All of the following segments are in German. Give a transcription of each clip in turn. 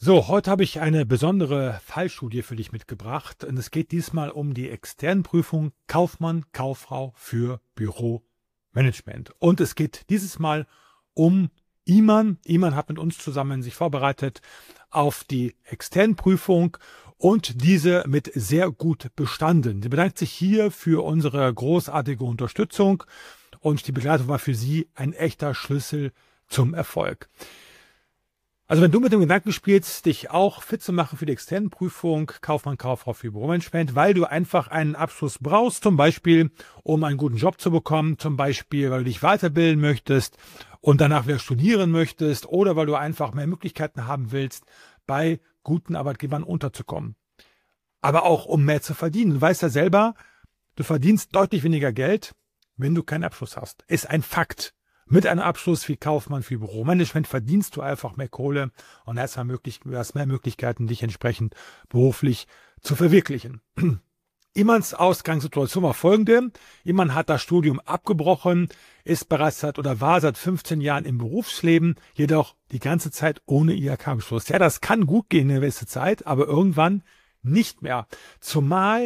So, heute habe ich eine besondere Fallstudie für dich mitgebracht und es geht diesmal um die Externprüfung Kaufmann, Kauffrau für Büromanagement. Und es geht dieses Mal um Iman. Iman hat mit uns zusammen sich vorbereitet auf die Externprüfung und diese mit sehr gut bestanden. Sie bedankt sich hier für unsere großartige Unterstützung und die Begleitung war für sie ein echter Schlüssel zum Erfolg. Also wenn du mit dem Gedanken spielst, dich auch fit zu machen für die externe Prüfung, Kaufmann, Kauffrau für Büromanagement, weil du einfach einen Abschluss brauchst, zum Beispiel, um einen guten Job zu bekommen, zum Beispiel, weil du dich weiterbilden möchtest und danach wieder studieren möchtest oder weil du einfach mehr Möglichkeiten haben willst, bei guten Arbeitgebern unterzukommen. Aber auch, um mehr zu verdienen. Du weißt ja selber, du verdienst deutlich weniger Geld, wenn du keinen Abschluss hast. Ist ein Fakt. Mit einem Abschluss wie Kaufmann für Büromanagement verdienst du einfach mehr Kohle und hast mehr Möglichkeiten, dich entsprechend beruflich zu verwirklichen. Imans Ausgangssituation war folgende. Iman hat das Studium abgebrochen, ist bereits war seit 15 Jahren im Berufsleben, jedoch die ganze Zeit ohne IHK-Abschluss. Ja, das kann gut gehen eine gewisse Zeit, aber irgendwann nicht mehr. Zumal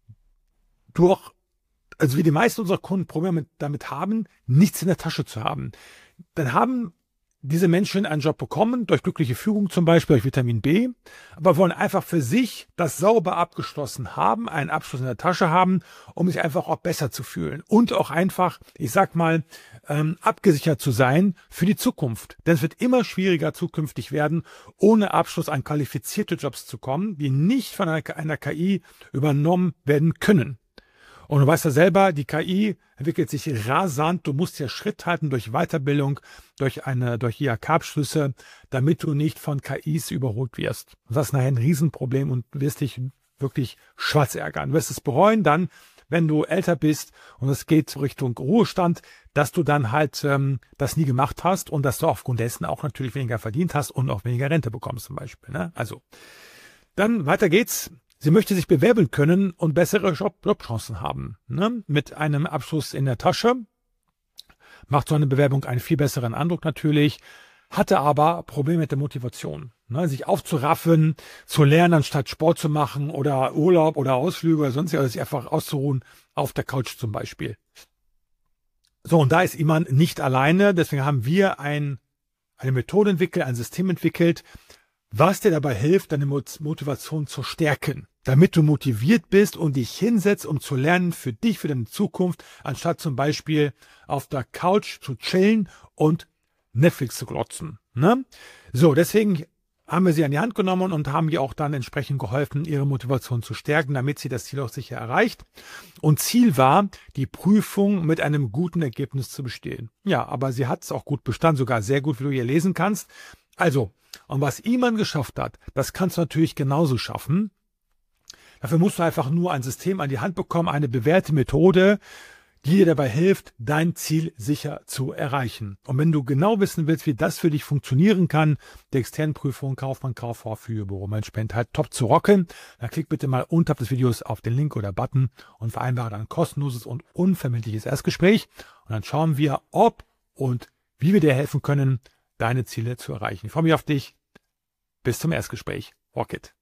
wie die meisten unserer Kunden Probleme damit haben, nichts in der Tasche zu haben. Dann haben diese Menschen einen Job bekommen, durch glückliche Führung zum Beispiel, durch Vitamin B, aber wollen einfach für sich das sauber abgeschlossen haben, einen Abschluss in der Tasche haben, um sich einfach auch besser zu fühlen und auch einfach, abgesichert zu sein für die Zukunft. Denn es wird immer schwieriger zukünftig werden, ohne Abschluss an qualifizierte Jobs zu kommen, die nicht von einer KI übernommen werden können. Und du weißt ja selber, die KI entwickelt sich rasant. Du musst ja Schritt halten durch Weiterbildung, durch IHK-Abschlüsse, damit du nicht von KIs überholt wirst. Das ist nachher ein Riesenproblem und du wirst dich wirklich schwarz ärgern. Du wirst es bereuen dann, wenn du älter bist und es geht Richtung Ruhestand, dass du dann halt das nie gemacht hast und dass du aufgrund dessen auch natürlich weniger verdient hast und auch weniger Rente bekommst zum Beispiel. Ne? Also, dann weiter geht's. Sie möchte sich bewerben können und bessere Jobchancen haben. Ne? Mit einem Abschluss in der Tasche macht so eine Bewerbung einen viel besseren Eindruck natürlich, hatte aber Probleme mit der Motivation. Ne? Sich aufzuraffen, zu lernen, anstatt Sport zu machen oder Urlaub oder Ausflüge oder sonst was, sich einfach auszuruhen auf der Couch zum Beispiel. So, und da ist Iman nicht alleine, deswegen haben wir eine Methode entwickelt, ein System entwickelt, was dir dabei hilft, deine Motivation zu stärken, damit du motiviert bist und dich hinsetzt, um zu lernen für dich, für deine Zukunft, anstatt zum Beispiel auf der Couch zu chillen und Netflix zu glotzen. Ne? So, deswegen haben wir sie an die Hand genommen und haben ihr auch dann entsprechend geholfen, ihre Motivation zu stärken, damit sie das Ziel auch sicher erreicht. Und Ziel war, die Prüfung mit einem guten Ergebnis zu bestehen. Ja, aber sie hat es auch gut bestanden, sogar sehr gut, wie du hier lesen kannst. Also, und was Iman geschafft hat, das kannst du natürlich genauso schaffen. Dafür musst du einfach nur ein System an die Hand bekommen, eine bewährte Methode, die dir dabei hilft, dein Ziel sicher zu erreichen. Und wenn du genau wissen willst, wie das für dich funktionieren kann, die Externprüfung Kaufmann, Kauffrau für Büromanagement halt top zu rocken, dann klick bitte mal unterhalb des Videos auf den Link oder Button und vereinbare dann ein kostenloses und unverbindliches Erstgespräch. Und dann schauen wir, ob und wie wir dir helfen können, deine Ziele zu erreichen. Ich freue mich auf dich. Bis zum Erstgespräch. Rock it.